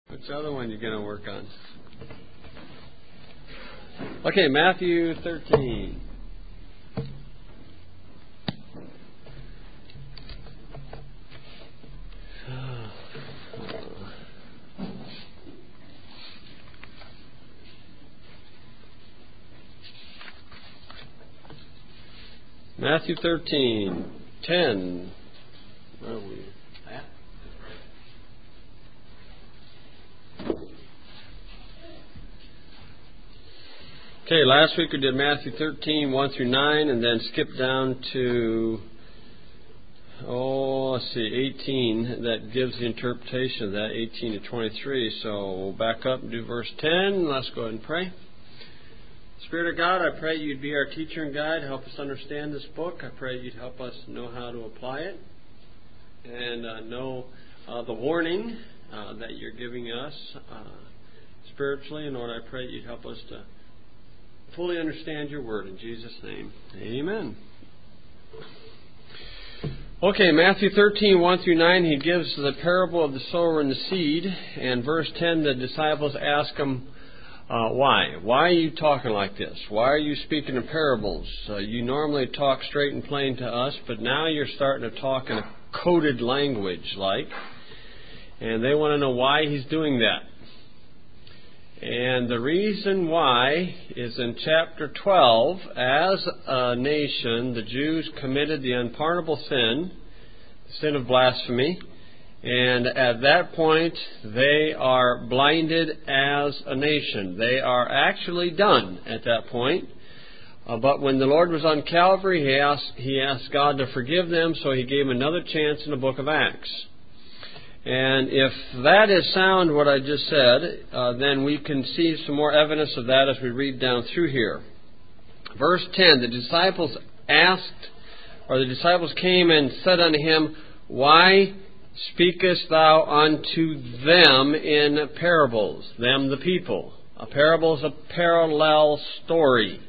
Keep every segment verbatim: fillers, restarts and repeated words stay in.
Which other one you going to work on? Okay, Matthew thirteen. Matthew thirteen, ten. Where are we? Okay, last week we did Matthew thirteen, one through nine, and then skipped down to, oh, let's see, eighteen. That gives the interpretation of that, eighteen to twenty-three. So we'll back up and do verse ten. Let's go ahead and pray. Spirit of God, I pray you'd be our teacher and guide. Help us understand this book. I pray you'd help us know how to apply it and uh, know uh, the warning uh, that you're giving us uh, spiritually. And Lord, I pray you'd help us to fully understand your word. In Jesus' name, amen. Okay, Matthew thirteen, one through nine, he gives the parable of the sower and the seed. And verse ten, the disciples ask him, uh, why? Why are you talking like this? Why are you speaking in parables? Uh, you normally talk straight and plain to us, but now you're starting to talk in a coded language, like. And they want to know why he's doing that. And the reason why is in chapter twelve. As a nation, the Jews committed the unpardonable sin, the sin of blasphemy. And at that point, they are blinded as a nation. They are actually done at that point. Uh, but when the Lord was on Calvary, he asked, he asked God to forgive them, so he gave them another chance in the book of Acts. And if that is sound, what I just said, uh, then we can see some more evidence of that as we read down through here. Verse ten, the disciples asked, or the disciples came and said unto him, why speakest thou unto them in parables? Them, the people. A parable is a parallel story.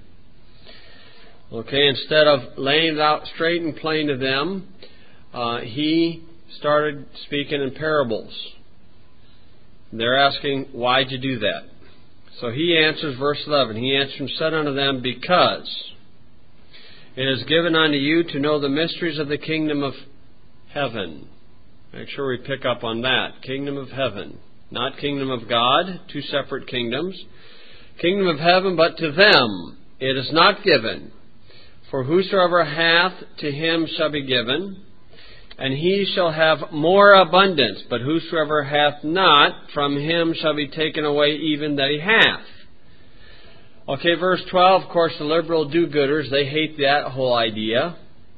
Okay, instead of laying it out straight and plain to them, uh, he started speaking in parables. They're asking, why'd you do that? So he answers, verse eleven, he answered and said unto them, because it is given unto you to know the mysteries of the kingdom of heaven. Make sure we pick up on that. Kingdom of heaven. Not kingdom of God, two separate kingdoms. Kingdom of heaven, but to them it is not given. For whosoever hath, to him shall be given, and he shall have more abundance. But whosoever hath not, from him shall be taken away even that he hath. Okay, verse twelve, of course, the liberal do-gooders, they hate that whole idea.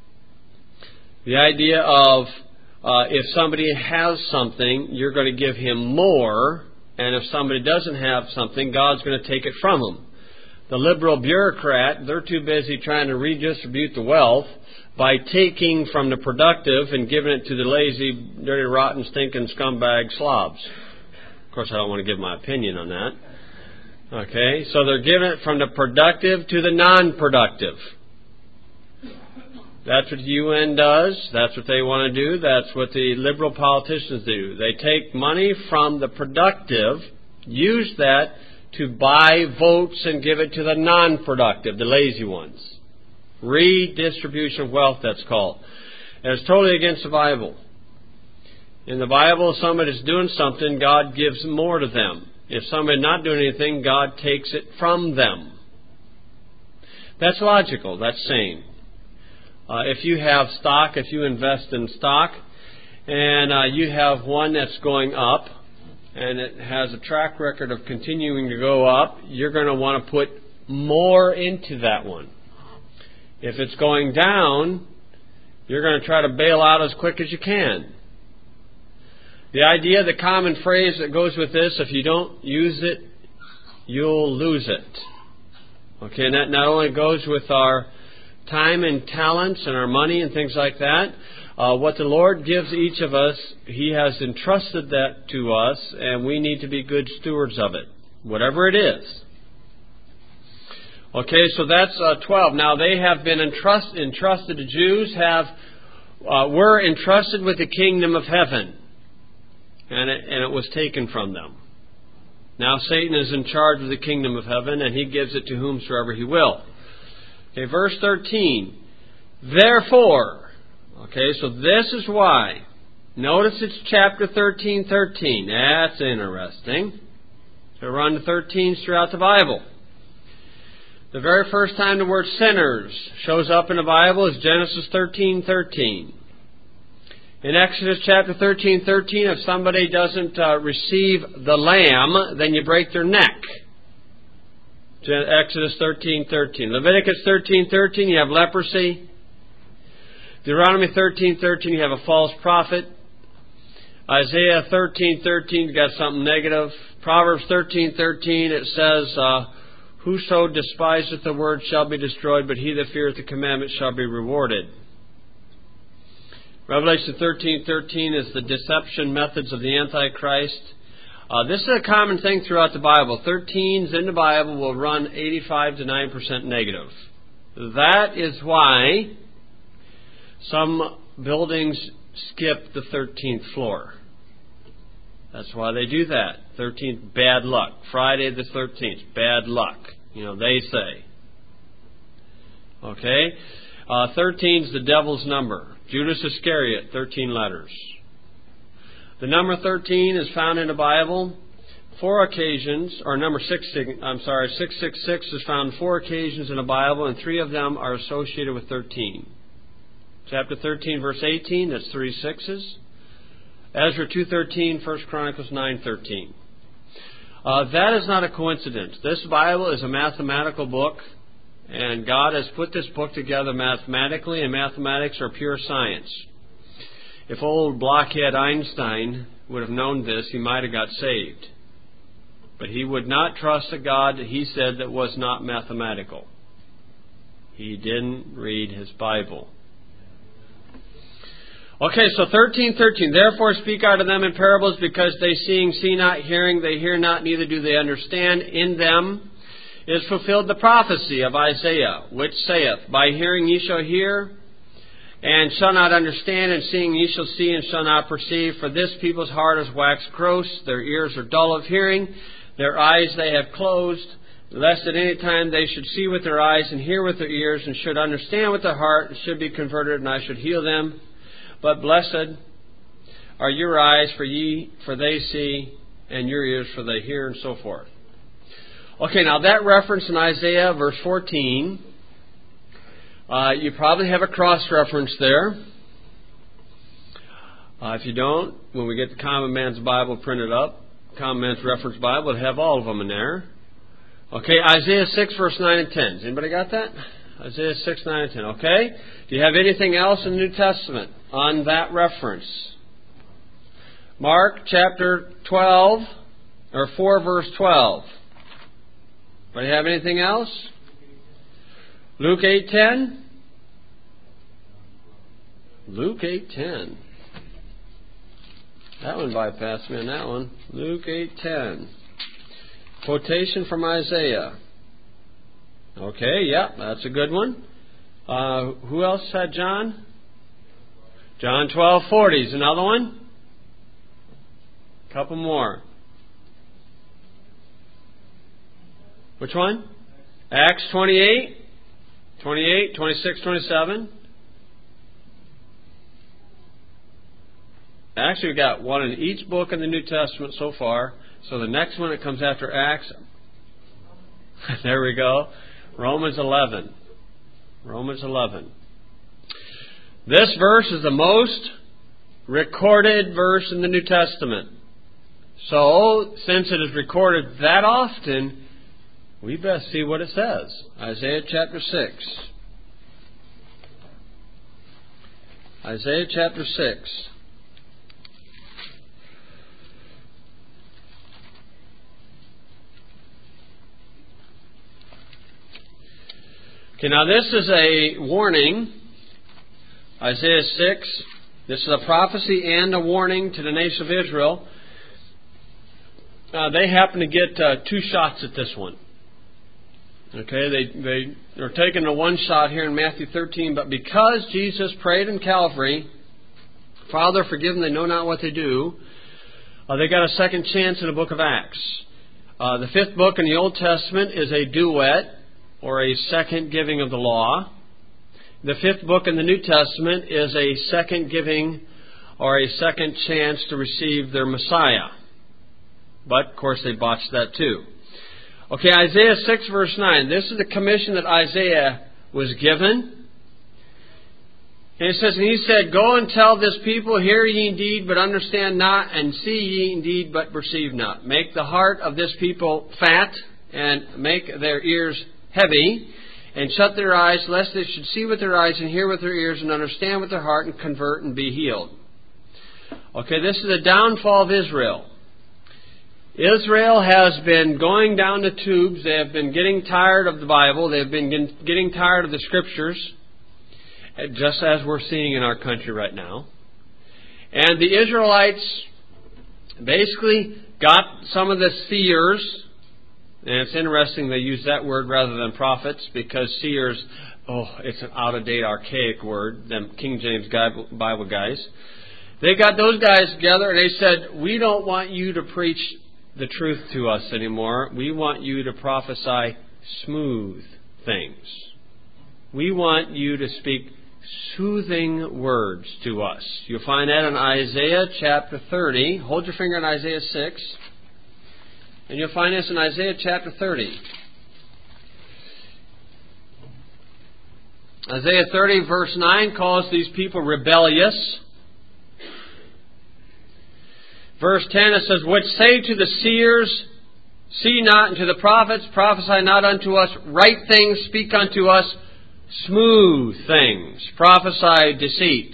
The idea of uh, if somebody has something, you're going to give him more, and if somebody doesn't have something, God's going to take it from them. The liberal bureaucrat, they're too busy trying to redistribute the wealth by taking from the productive and giving it to the lazy, dirty, rotten, stinking scumbag slobs. Of course, I don't want to give my opinion on that. Okay, so they're giving it from the productive to the non-productive. That's what the U N does. That's what they want to do. That's what the liberal politicians do. They take money from the productive, use that to buy votes and give it to the non-productive, the lazy ones. Redistribution of wealth, that's called. And it's totally against the Bible. In the Bible, if somebody's doing something, God gives more to them. If somebody's not doing anything, God takes it from them. That's logical. That's sane. Uh, if you have stock, if you invest in stock, and uh, you have one that's going up, and it has a track record of continuing to go up, you're going to want to put more into that one. If it's going down, you're going to try to bail out as quick as you can. The idea, the common phrase that goes with this, if you don't use it, you'll lose it. Okay, and that not only goes with our time and talents and our money and things like that. Uh, what the Lord gives each of us, He has entrusted that to us, and we need to be good stewards of it, whatever it is. Okay, so that's uh, twelve. Now they have been entrust, entrusted. The Jews have uh, were entrusted with the kingdom of heaven, and it, and it was taken from them. Now Satan is in charge of the kingdom of heaven, and he gives it to whomsoever he will. Okay, verse thirteen. Therefore, okay, so this is why. Notice it's chapter thirteen, thirteen. That's interesting. So we're on to thirteens throughout the Bible. The very first time the word sinners shows up in the Bible is Genesis thirteen, thirteen. In Exodus chapter thirteen, thirteen, if somebody doesn't uh, receive the lamb, then you break their neck. Exodus thirteen, thirteen. Leviticus thirteen, thirteen, you have leprosy. Deuteronomy thirteen, thirteen, you have a false prophet. Isaiah thirteen, thirteen, you got something negative. Proverbs thirteen, thirteen, it says, uh, whoso despiseth the word shall be destroyed, but he that feareth the commandment shall be rewarded. Revelation thirteen, thirteen is the deception methods of the Antichrist. Uh, this is a common thing throughout the Bible. thirteens in the Bible will run eighty-five to ninety percent negative. That is why some buildings skip the thirteenth floor. That's why they do that. thirteenth, bad luck. Friday the thirteenth, bad luck. You know, they say. Okay? Uh, thirteen's the devil's number. Judas Iscariot, thirteen letters. The number thirteen is found in the Bible four occasions, or number six, I'm sorry, six six six is found four occasions in the Bible, and three of them are associated with thirteen. Chapter thirteen, verse eighteen, that's three sixes. Ezra two thirteen, First Chronicles nine thirteen. Uh, that is not a coincidence. This Bible is a mathematical book, and God has put this book together mathematically, and mathematics are pure science. If old blockhead Einstein would have known this, he might have got saved. But he would not trust a God that he said that was not mathematical. He didn't read his Bible. Okay, so thirteen thirteen. Therefore speak out to them in parables, because they seeing see not, hearing they hear not, neither do they understand. In them is fulfilled the prophecy of Isaiah, which saith, by hearing ye shall hear, and shall not understand, and seeing ye shall see, and shall not perceive. For this people's heart is waxed gross, their ears are dull of hearing, their eyes they have closed, lest at any time they should see with their eyes, and hear with their ears, and should understand with their heart, and should be converted, and I should heal them. But blessed are your eyes, for ye, for they see, and your ears, for they hear, and so forth. Okay, now that reference in Isaiah, verse fourteen, uh, you probably have a cross-reference there. Uh, if you don't, when we get the Common Man's Bible printed up, Common Man's Reference Bible, it'll have all of them in there. Okay, Isaiah six, verse nine and ten. Has anybody got that? Isaiah six, nine and ten. Okay? Do you have anything else in the New Testament on that reference? Mark chapter twelve, or four, verse twelve. Do you have anything else? Luke eight ten. Luke eight ten. That one bypassed me on that one. Luke eight ten. Quotation from Isaiah. Okay, yeah, that's a good one. Uh, who else had John? John twelve forty is another one. A couple more. Which one? Acts twenty-eight, twenty-eight, twenty-six, twenty-seven. Actually, we've got one in each book in the New Testament so far. So the next one that comes after Acts, there we go, Romans eleven. Romans eleven. This verse is the most recorded verse in the New Testament. So, since it is recorded that often, we best see what it says. Isaiah chapter six. Isaiah chapter six. Okay, now this is a warning. Isaiah six. This is a prophecy and a warning to the nation of Israel. Uh, they happen to get uh, two shots at this one. Okay, they they are taking a one shot here in Matthew thirteen, but because Jesus prayed in Calvary, Father, forgive them, they know not what they do, uh, they got a second chance in the book of Acts. Uh, the fifth book in the Old Testament is a duet, or a second giving of the law. The fifth book in the New Testament is a second giving, or a second chance to receive their Messiah. But, of course, they botched that too. Okay, Isaiah six, verse nine. This is the commission that Isaiah was given. And it says, and he said, go and tell this people, hear ye indeed, but understand not, and see ye indeed, but perceive not. Make the heart of this people fat, and make their ears heavy, and shut their eyes, lest they should see with their eyes, and hear with their ears, and understand with their heart, and convert, and be healed. Okay, this is the downfall of Israel. Israel has been going down the tubes. They have been getting tired of the Bible. They have been getting tired of the Scriptures, just as we're seeing in our country right now. And the Israelites basically got some of the seers, and it's interesting they use that word rather than prophets, because seers, oh, it's an out-of-date, archaic word, them King James Bible guys. They got those guys together and they said, we don't want you to preach the truth to us anymore. We want you to prophesy smooth things. We want you to speak soothing words to us. You'll find that in Isaiah chapter thirty. Hold your finger on Isaiah six. And you'll find this in Isaiah chapter thirty. Isaiah thirty verse nine calls these people rebellious. Verse ten, it says, which say to the seers, see not, and to the prophets, prophesy not unto us right things, speak unto us smooth things, prophesy deceits.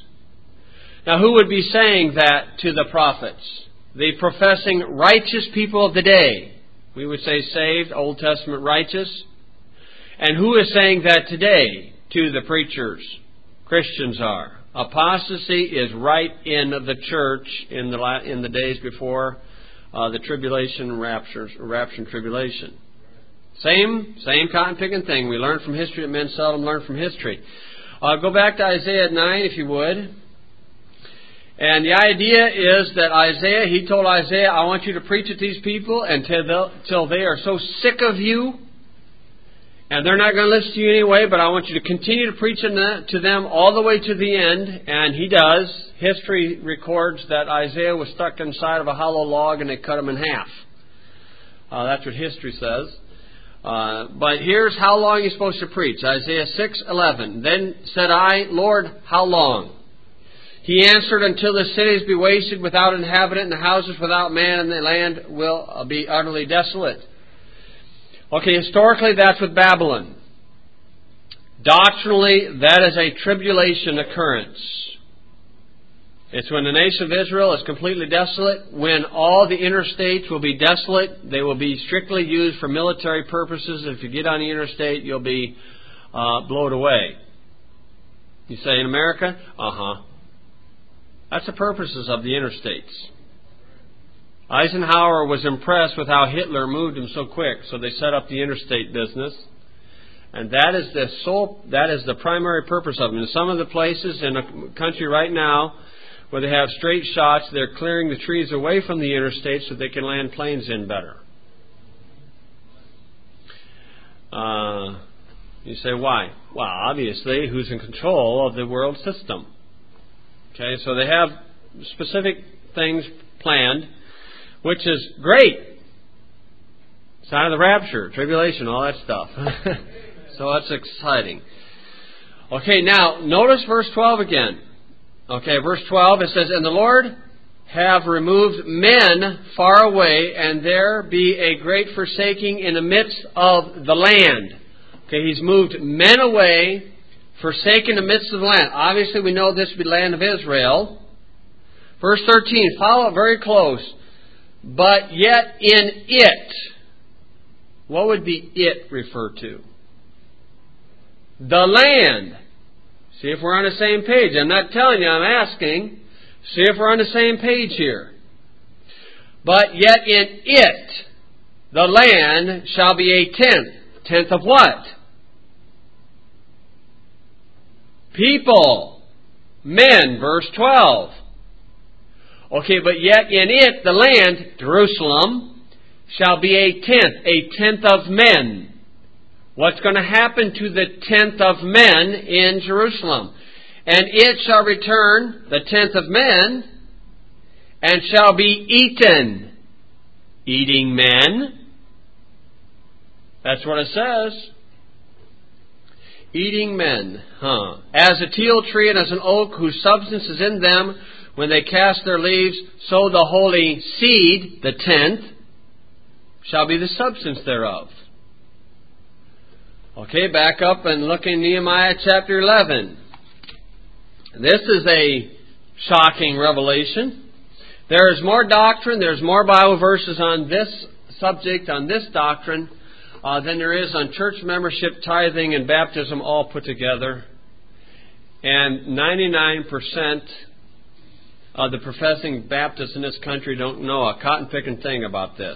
Now, who would be saying that to the prophets? The professing righteous people of the day. We would say saved, Old Testament righteous. And who is saying that today to the preachers? Christians are. Apostasy is right in the church in the in the days before uh, the tribulation, rapture, rapture and tribulation. Same, same cotton picking thing. We learn from history that men seldom learn from history. Uh, go back to Isaiah nine, if you would. And the idea is that Isaiah, he told Isaiah, I want you to preach at these people until they are so sick of you, and they're not going to listen to you anyway, but I want you to continue to preach to them all the way to the end. And he does. History records that Isaiah was stuck inside of a hollow log and they cut him in half. Uh, that's what history says. Uh, but here's how long he's supposed to preach. Isaiah six eleven. Then said I, Lord, how long? He answered, until the cities be wasted without inhabitant, and the houses without man, and the land will be utterly desolate. Okay, historically that's with Babylon. Doctrinally, that is a tribulation occurrence. It's when the nation of Israel is completely desolate, when all the interstates will be desolate. They will be strictly used for military purposes. If you get on the interstate, you'll be uh, blown away. You say, in America? Uh-huh. That's the purposes of the interstates. Eisenhower was impressed with how Hitler moved him so quick, so they set up the interstate business. And that is the sole, that is the primary purpose of them. In some of the places in the country right now where they have straight shots, they're clearing the trees away from the interstate so they can land planes in better. Uh, you say, why? Well, obviously, who's in control of the world system? Okay, so they have specific things planned, which is great. Sign of the rapture, tribulation, all that stuff. So that's exciting. Okay, now, notice verse twelve again. Okay, verse twelve, it says, and the Lord have removed men far away, and there be a great forsaking in the midst of the land. Okay, He's moved men away, forsaken the midst of the land. Obviously, we know this to be the land of Israel. Verse thirteen, follow it very close. But yet in it, what would be it refer to? The land. See if we're on the same page. I'm not telling you, I'm asking. See if we're on the same page here. But yet in it, the land shall be a tenth. Tenth of what? People. Men, verse twelve. Okay, but yet in it, the land, Jerusalem, shall be a tenth, a tenth of men. What's going to happen to the tenth of men in Jerusalem? And it shall return, the tenth of men, and shall be eaten. Eating men. That's what it says. Eating men. Huh. As a teal tree and as an oak whose substance is in them, when they cast their leaves, so the holy seed, the tenth, shall be the substance thereof. Okay, back up and look in Nehemiah chapter eleven. This is a shocking revelation. There is more doctrine, there's more Bible verses on this subject, on this doctrine, uh, than there is on church membership, tithing, and baptism all put together. And ninety-nine percent of the professing Baptists in this country don't know a cotton-picking thing about this.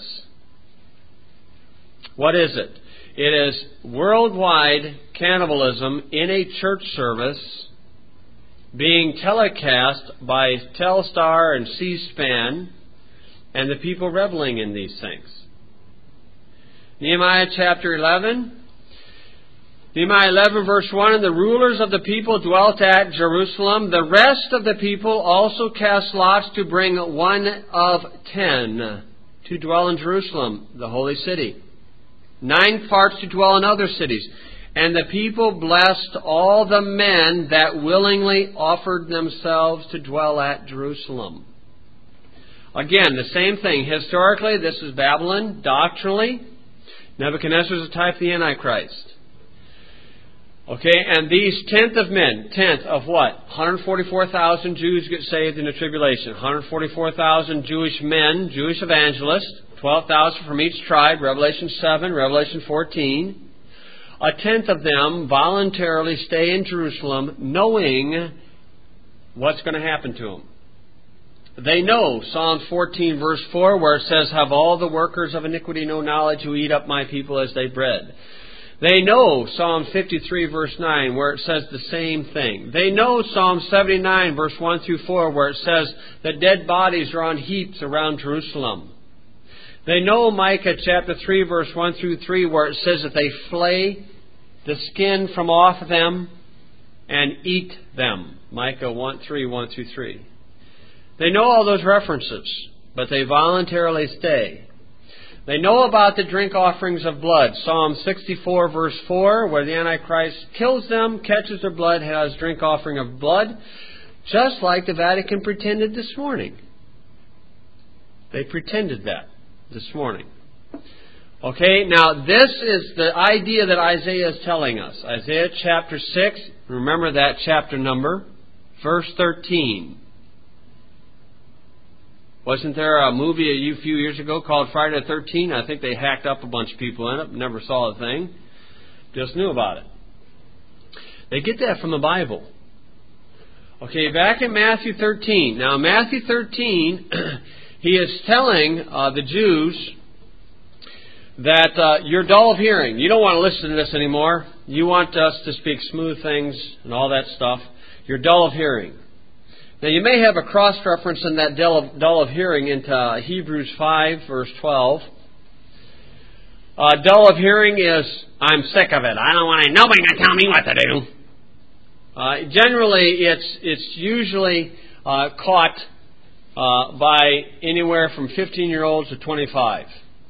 What is it? It is worldwide cannibalism in a church service being telecast by Telstar and C-SPAN, and the people reveling in these things. Nehemiah chapter eleven. Nehemiah eleven verse one, and the rulers of the people dwelt at Jerusalem. The rest of the people also cast lots to bring one of ten to dwell in Jerusalem, the holy city. Nine parts to dwell in other cities. And the people blessed all the men that willingly offered themselves to dwell at Jerusalem. Again, the same thing. Historically, this is Babylon. Doctrinally, Nebuchadnezzar is a type of the Antichrist. Okay, and these tenth of men, tenth of what? one hundred forty-four thousand Jews get saved in the tribulation. one hundred forty-four thousand Jewish men, Jewish evangelists. twelve thousand from each tribe, Revelation seven, Revelation fourteen. A tenth of them voluntarily stay in Jerusalem knowing what's going to happen to them. They know Psalms fourteen verse four where it says, have all the workers of iniquity no knowledge who eat up my people as they bread. They know Psalm fifty-three verse nine where it says the same thing. They know Psalm seventy-nine verse one through four where it says that dead bodies are on heaps around Jerusalem. They know Micah chapter three verse one through three where it says that they flay the skin from off them and eat them. Micah one, three, one through three. They know all those references, but they voluntarily stay. They know about the drink offerings of blood. Psalm sixty-four verse four, where the Antichrist kills them, catches their blood, has drink offering of blood, just like the Vatican pretended this morning. They pretended that this morning. Okay, now this is the idea that Isaiah is telling us. Isaiah chapter six, remember that chapter number, verse thirteen. Wasn't there a movie a few years ago called Friday the thirteenth? I think they hacked up a bunch of people in it, never saw a thing, just knew about it. They get that from the Bible. Okay, back in Matthew thirteen. Now, Matthew thirteen, he is telling uh, the Jews that uh, you're dull of hearing. You don't want to listen to this anymore. You want us to speak smooth things and all that stuff. You're dull of hearing. Now, you may have a cross-reference in that dull of, dull of hearing into Hebrews five, verse twelve. Uh, dull of hearing is, I'm sick of it. I don't want to, nobody can tell me what to do. Uh, generally, it's it's usually uh, caught uh, by anywhere from fifteen-year-olds to twenty-five.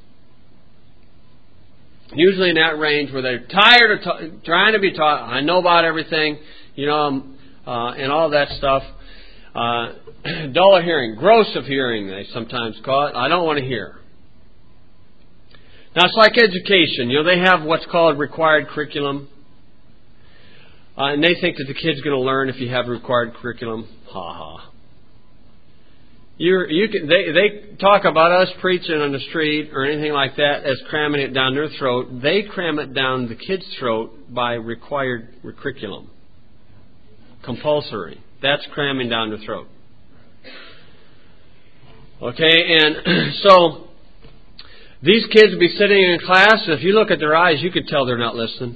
Usually in that range where they're tired of ta- trying to be taught, I know about everything, you know, uh, and all that stuff. Uh, dull of hearing, gross of hearing, they sometimes call it. I don't want to hear. Now, it's like education. You know, they have what's called required curriculum. Uh, and they think that the kid's going to learn if you have required curriculum. Ha ha. You're, you can, they, they talk about us preaching on the street or anything like that as cramming it down their throat. They cram it down the kid's throat by required curriculum. Compulsory. That's cramming down the throat. Okay, and so these kids will be sitting in class. If you look at their eyes, you could tell they're not listening.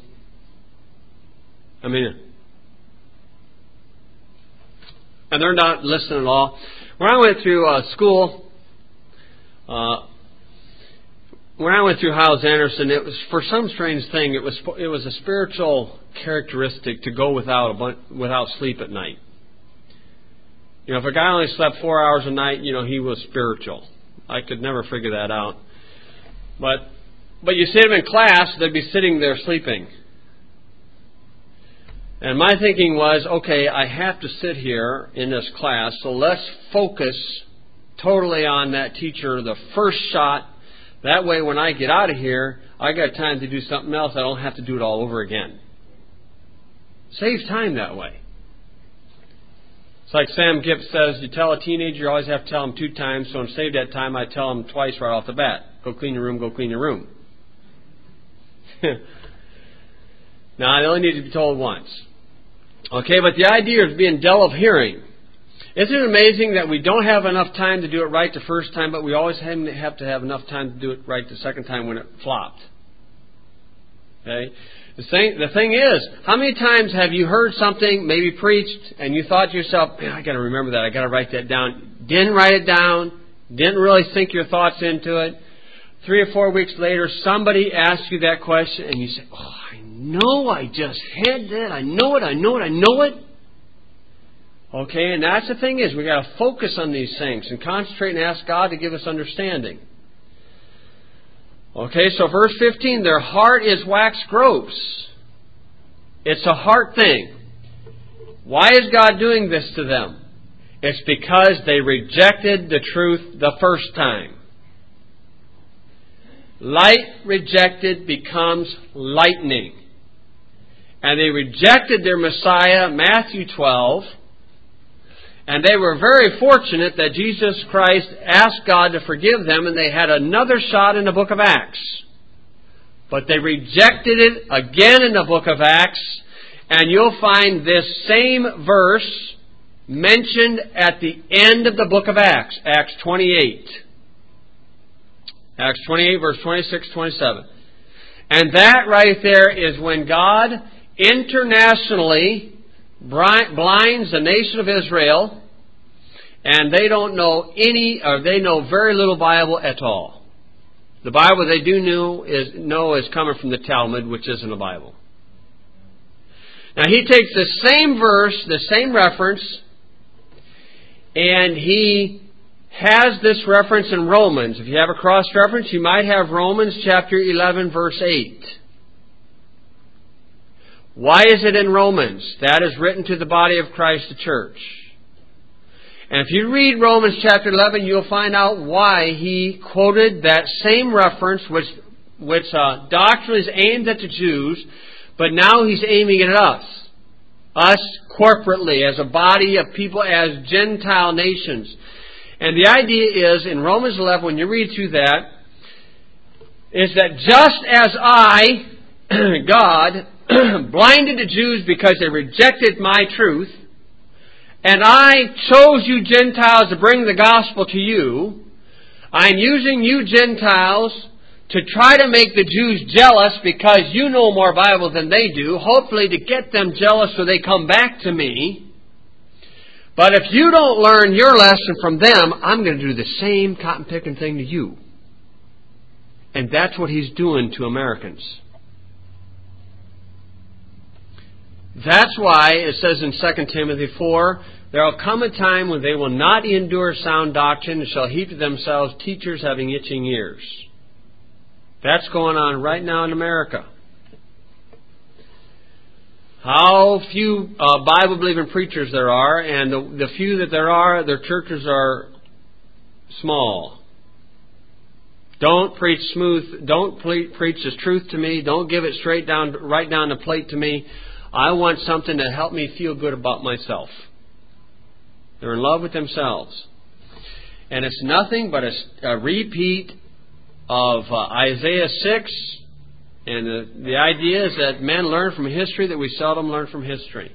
I mean, and they're not listening at all. When I went through uh, school, uh, when I went through Hyles Anderson, it was for some strange thing. It was it was a spiritual characteristic to go without a bunch, without sleep at night. You know, if a guy only slept four hours a night, you know, he was spiritual. I could never figure that out. But but you see them in class, they'd be sitting there sleeping. And my thinking was, okay, I have to sit here in this class, so let's focus totally on that teacher, the first shot. That way when I get out of here, I got time to do something else. I don't have to do it all over again. Saves time that way. It's like Sam Gipp says, you tell a teenager, you always have to tell them two times, so to save that time, I tell them twice right off the bat. Go clean your room, go clean your room. Now, they only need to be told once. Okay, but the idea of being dull of hearing. Isn't it amazing that we don't have enough time to do it right the first time, but we always have to have enough time to do it right the second time when it flopped? Okay? The thing, the thing is, how many times have you heard something, maybe preached, and you thought to yourself, man, I got to remember that, I got to write that down. Didn't write it down, didn't really sink your thoughts into it. Three or four weeks later, somebody asks you that question, and you say, oh, I know I just had that, I know it, I know it, I know it. Okay, and that's the thing is, we got to focus on these things and concentrate and ask God to give us understanding. Okay, so verse fifteen, their heart is wax gross. It's a heart thing. Why is God doing this to them? It's because they rejected the truth the first time. Light rejected becomes lightning. And they rejected their Messiah, Matthew twelve. And they were very fortunate that Jesus Christ asked God to forgive them, and they had another shot in the book of Acts. But they rejected it again in the book of Acts, and you'll find this same verse mentioned at the end of the book of Acts, Acts twenty-eight. Acts twenty-eight, verse twenty-six, twenty-seven. And that right there is when God internationally blinds the nation of Israel, and they don't know any, or they know very little Bible at all. The Bible they do know is, know is coming from the Talmud, which isn't a Bible. Now he takes the same verse, the same reference, and he has this reference in Romans. If you have a cross-reference, you might have Romans chapter eleven, verse eight. Why is it in Romans? That is written to the body of Christ, the church. And if you read Romans chapter eleven, you'll find out why he quoted that same reference, which which uh, doctrine is aimed at the Jews, but now he's aiming it at us. Us corporately, as a body of people, as Gentile nations. And the idea is, in Romans eleven, when you read through that, is that just as I, God, blinded the Jews because they rejected my truth, and I chose you Gentiles to bring the gospel to you, I'm using you Gentiles to try to make the Jews jealous because you know more Bible than they do, hopefully to get them jealous so they come back to me. But if you don't learn your lesson from them, I'm going to do the same cotton-picking thing to you. And that's what he's doing to Americans. That's why it says in Second Timothy four, there will come a time when they will not endure sound doctrine and shall heap to themselves teachers having itching ears. That's going on right now in America. How few uh, Bible-believing preachers there are, and the, the few that there are, their churches are small. Don't preach smooth. Don't ple- preach the truth to me. Don't give it straight down, right down the plate to me. I want something to help me feel good about myself. They're in love with themselves. And it's nothing but a, a repeat of uh, Isaiah six. And the, the idea is that men learn from history that we seldom learn from history.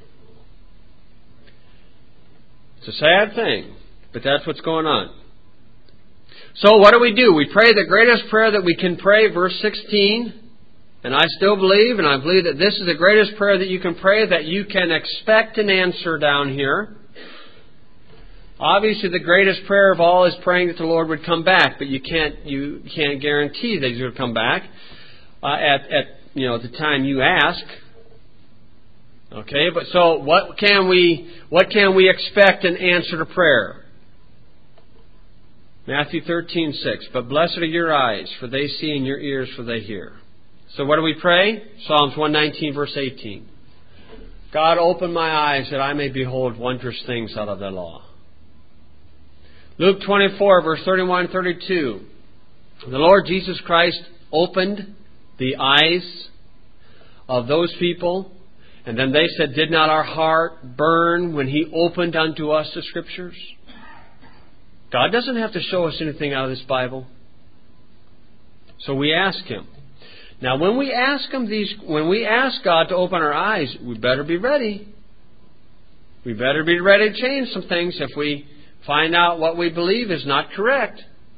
It's a sad thing, but that's what's going on. So what do we do? We pray the greatest prayer that we can pray, verse sixteen. And I still believe, and I believe that this is the greatest prayer that you can pray, that you can expect an answer down here. Obviously, the greatest prayer of all is praying that the Lord would come back, but you can't you can't guarantee that He's going to come back uh, at at you know at the time you ask. Okay, but so what can we what can we expect in answer to prayer? Matthew thirteen six. But blessed are your eyes, for they see, and your ears, for they hear. So what do we pray? Psalms one nineteen, verse eighteen. God, open my eyes that I may behold wondrous things out of thy law. Luke twenty-four, verse thirty-one and thirty-two. The Lord Jesus Christ opened the eyes of those people, and then they said, did not our heart burn when He opened unto us the Scriptures? God doesn't have to show us anything out of this Bible. So we ask Him. Now when we ask Him these, when we ask God to open our eyes, we better be ready. We better be ready to change some things if we find out what we believe is not correct.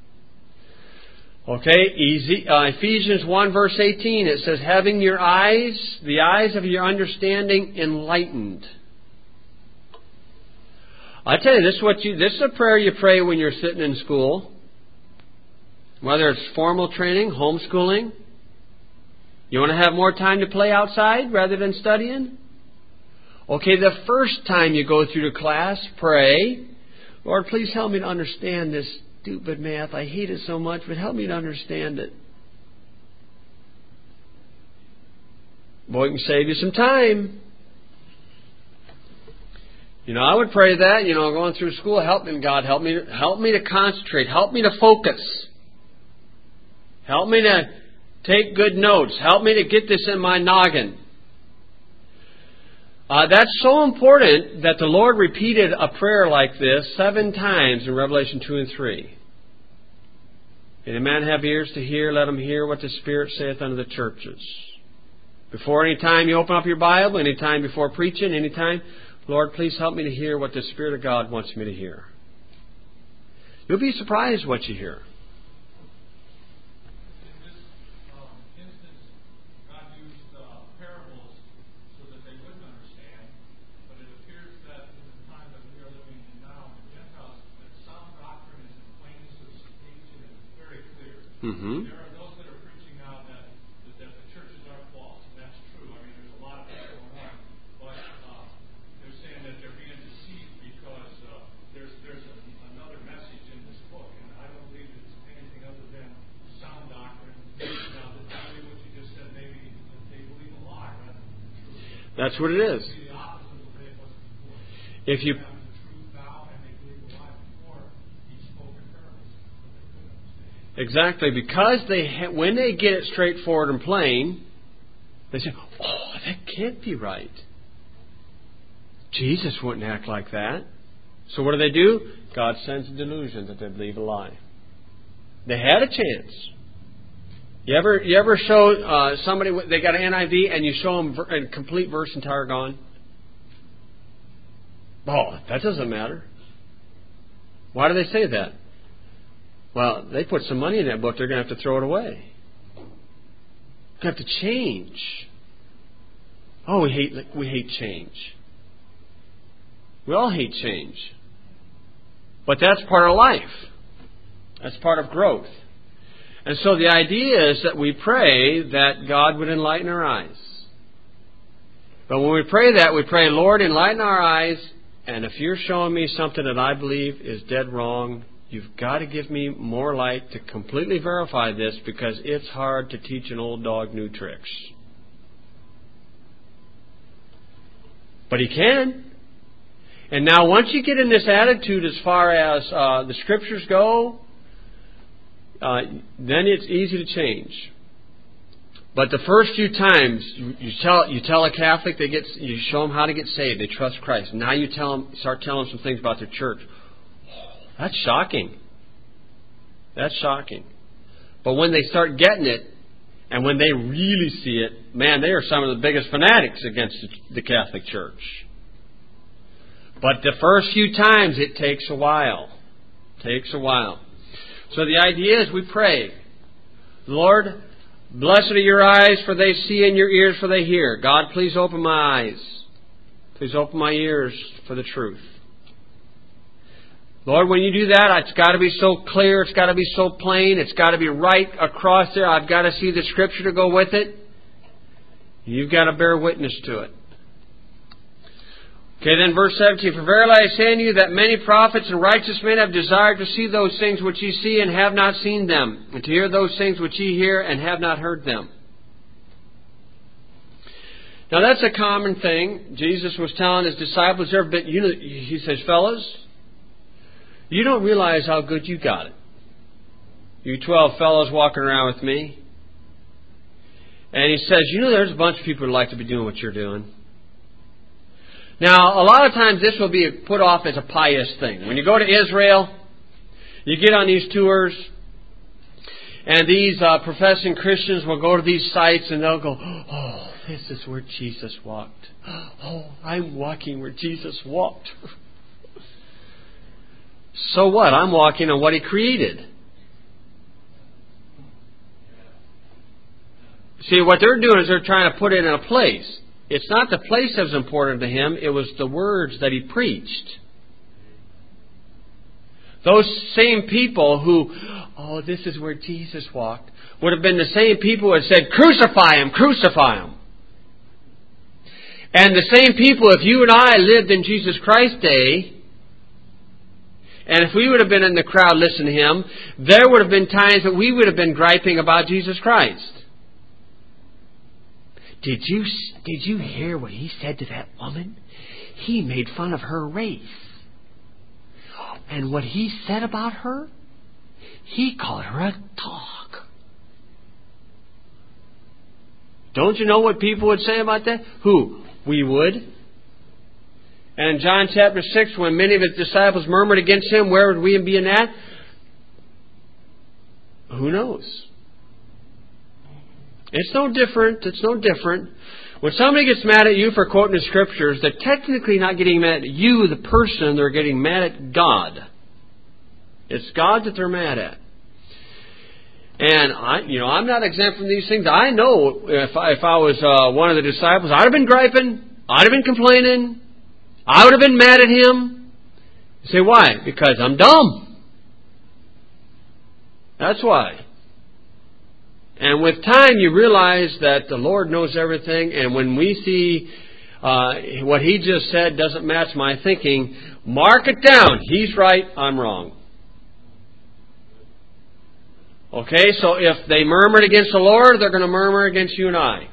Okay, easy. Uh, Ephesians one verse eighteen, it says, having your eyes, the eyes of your understanding enlightened. I tell you, this is what you, this is a prayer you pray when you're sitting in school. Whether it's formal training, homeschooling. You want to have more time to play outside rather than studying? Okay, the first time you go through the class, pray, Lord, please help me to understand this stupid math. I hate it so much, but help me to understand it. Boy, it can save you some time. You know, I would pray that, you know, going through school, help me, God, help me, help me to concentrate. Help me to focus. Help me to take good notes. Help me to get this in my noggin. Uh, that's so important that the Lord repeated a prayer like this seven times in Revelation two and three. If a man have ears to hear, let him hear what the Spirit saith unto the churches. Before any time you open up your Bible, any time before preaching, any time, Lord, please help me to hear what the Spirit of God wants me to hear. You'll be surprised what you hear. Mm-hmm. There are those that are preaching now that, that, that the churches are false, and that's true. I mean, there's a lot of that going on. But uh, they're saying that they're being deceived because uh, there's there's a, another message in this book, and I don't believe it's anything other than sound doctrine. Now, the tell what you just said, maybe they believe a lie rather than the truth. That's what it is. The opposite of the way it was before. If you Exactly, because they ha- when they get it straightforward and plain, they say, "Oh, that can't be right. Jesus wouldn't act like that." So what do they do? God sends a delusion that they believe a lie. They had a chance. You ever you ever show uh, somebody they got an N I V and you show them a complete verse and Targum? Oh, that doesn't matter. Why do they say that? Well, they put some money in that book, they're going to have to throw it away. They have to change. Oh, we hate we hate change. We all hate change. But that's part of life. That's part of growth. And so the idea is that we pray that God would enlighten our eyes. But when we pray that, we pray, Lord, enlighten our eyes, and if you're showing me something that I believe is dead wrong, you've got to give me more light to completely verify this, because it's hard to teach an old dog new tricks. But He can. And now once you get in this attitude as far as uh, the Scriptures go, uh, then it's easy to change. But the first few times, you, you tell you tell a Catholic, they get you show them how to get saved, they trust Christ. Now you tell them, start telling them some things about their church. That's shocking. That's shocking. But when they start getting it, and when they really see it, man, they are some of the biggest fanatics against the Catholic Church. But the first few times, it takes a while. It takes a while. So the idea is we pray, Lord, blessed are your eyes, for they see, and your ears, for they hear. God, please open my eyes. Please open my ears for the truth. Lord, when you do that, it's got to be so clear, it's got to be so plain, it's got to be right across there. I've got to see the Scripture to go with it. You've got to bear witness to it. Okay, then verse seventeen, For verily I say unto you that many prophets and righteous men have desired to see those things which ye see and have not seen them, and to hear those things which ye hear and have not heard them. Now that's a common thing. Jesus was telling His disciples there, but you know, He says, fellas, you don't realize how good you got it. You twelve fellows walking around with me. And He says, you know, there's a bunch of people who like to be doing what you're doing. Now, a lot of times this will be put off as a pious thing. When you go to Israel, you get on these tours, and these uh, professing Christians will go to these sites and they'll go, oh, this is where Jesus walked. Oh, I'm walking where Jesus walked. So what? I'm walking on what He created. See, what they're doing is they're trying to put it in a place. It's not the place that was important to Him. It was the words that He preached. Those same people who, oh, this is where Jesus walked, would have been the same people who had said, crucify Him, crucify Him. And the same people, if you and I lived in Jesus Christ's day, and if we would have been in the crowd listening to Him, there would have been times that we would have been griping about Jesus Christ. Did you did you hear what He said to that woman? He made fun of her race. And what He said about her, He called her a dog. Don't you know what people would say about that? Who? We would. And in John chapter six, when many of His disciples murmured against Him, where would we be in that? Who knows? It's no different. It's no different. When somebody gets mad at you for quoting the Scriptures, they're technically not getting mad at you, the person. They're getting mad at God. It's God that they're mad at. And I, you know, I'm not exempt from these things. I know if I, if I was uh, one of the disciples, I'd have been griping. I'd have been complaining. I would have been mad at Him. You say, why? Because I'm dumb. That's why. And with time, you realize that the Lord knows everything. And when we see uh, what He just said doesn't match my thinking, mark it down. He's right, I'm wrong. Okay, so if they murmured against the Lord, they're going to murmur against you and I.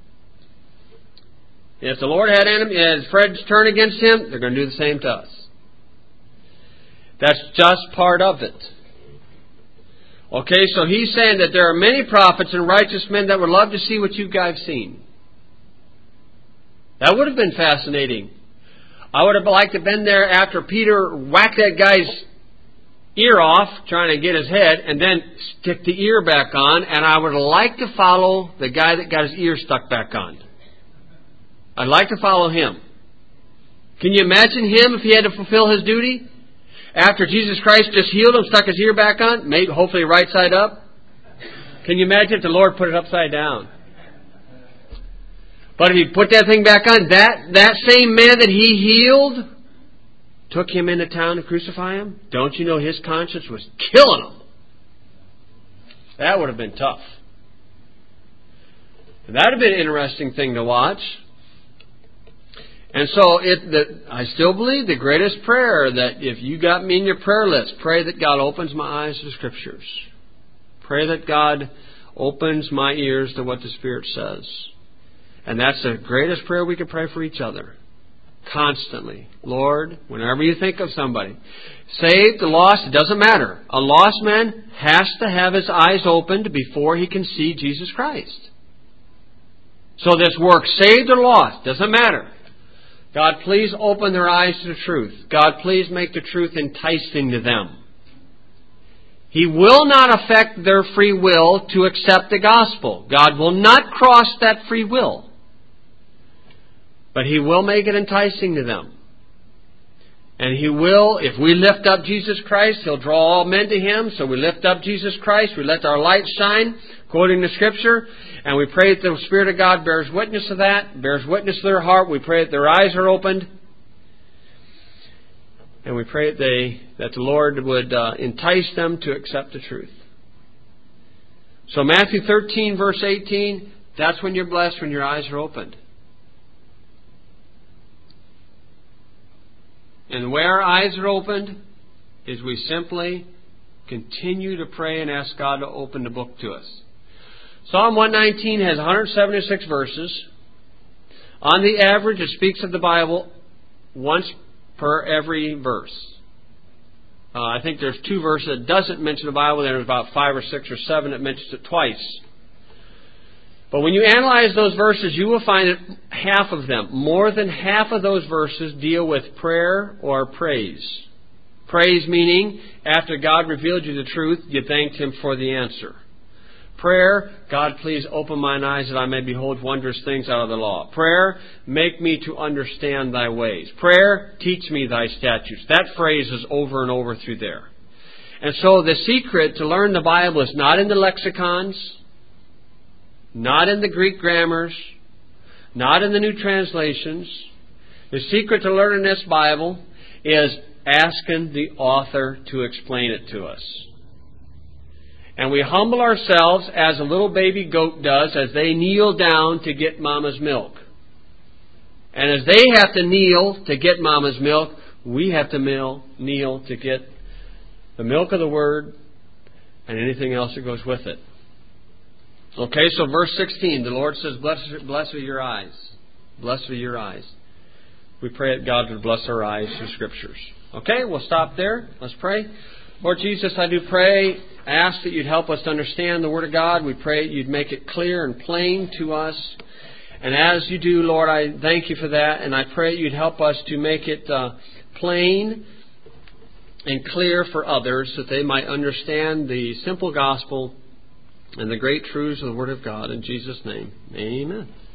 If the Lord had enemy, as Fred's turn against Him, they're going to do the same to us. That's just part of it. Okay, so He's saying that there are many prophets and righteous men that would love to see what you guys have seen. That would have been fascinating. I would have liked to have been there after Peter whacked that guy's ear off, trying to get his head, and then stick the ear back on, and I would like to follow the guy that got his ear stuck back on. I'd like to follow him. Can you imagine him if he had to fulfill his duty? After Jesus Christ just healed him, stuck his ear back on, made hopefully right side up. Can you imagine if the Lord put it upside down? But if He put that thing back on, that, that same man that He healed took him into town to crucify him. Don't you know his conscience was killing him? That would have been tough. And that would have been an interesting thing to watch. And so it, the, I still believe the greatest prayer that if you got me in your prayer list, pray that God opens my eyes to the Scriptures. Pray that God opens my ears to what the Spirit says. And that's the greatest prayer we can pray for each other. Constantly. Lord, whenever you think of somebody, saved, lost, it doesn't matter. A lost man has to have his eyes opened before he can see Jesus Christ. So this work, saved or lost, doesn't matter. God, please open their eyes to the truth. God, please make the truth enticing to them. He will not affect their free will to accept the gospel. God will not cross that free will. But He will make it enticing to them. And He will, if we lift up Jesus Christ, He'll draw all men to Him. So we lift up Jesus Christ. We let our light shine, quoting the Scripture. And we pray that the Spirit of God bears witness to that, bears witness to their heart. We pray that their eyes are opened. And we pray that, they, that the Lord would uh, entice them to accept the truth. So Matthew thirteen, verse eighteen, that's when you're blessed, when your eyes are opened. And the way our eyes are opened is we simply continue to pray and ask God to open the book to us. Psalm one nineteen has one hundred seventy-six verses. On the average, it speaks of the Bible once per every verse. Uh, I think there's two verses that doesn't mention the Bible. There's about five or six or seven that mentions it twice. But when you analyze those verses, you will find that half of them, more than half of those verses, deal with prayer or praise. Praise meaning, after God revealed you the truth, you thanked Him for the answer. Prayer, God, please open mine eyes that I may behold wondrous things out of the law. Prayer, make me to understand thy ways. Prayer, teach me thy statutes. That phrase is over and over through there. And so the secret to learn the Bible is not in the lexicons, not in the Greek grammars, not in the new translations. The secret to learning this Bible is asking the author to explain it to us. And we humble ourselves as a little baby goat does as they kneel down to get mama's milk. And as they have to kneel to get mama's milk, we have to kneel, kneel to get the milk of the Word and anything else that goes with it. Okay, so verse sixteen, the Lord says, Blessed, blessed are your eyes. Blessed are your eyes. We pray that God would bless our eyes through Scriptures. Okay, we'll stop there. Let's pray. Lord Jesus, I do pray, ask that you'd help us to understand the Word of God. We pray that you'd make it clear and plain to us. And as you do, Lord, I thank you for that. And I pray that you'd help us to make it uh, plain and clear for others that they might understand the simple gospel and the great truths of the Word of God. In Jesus' name, amen.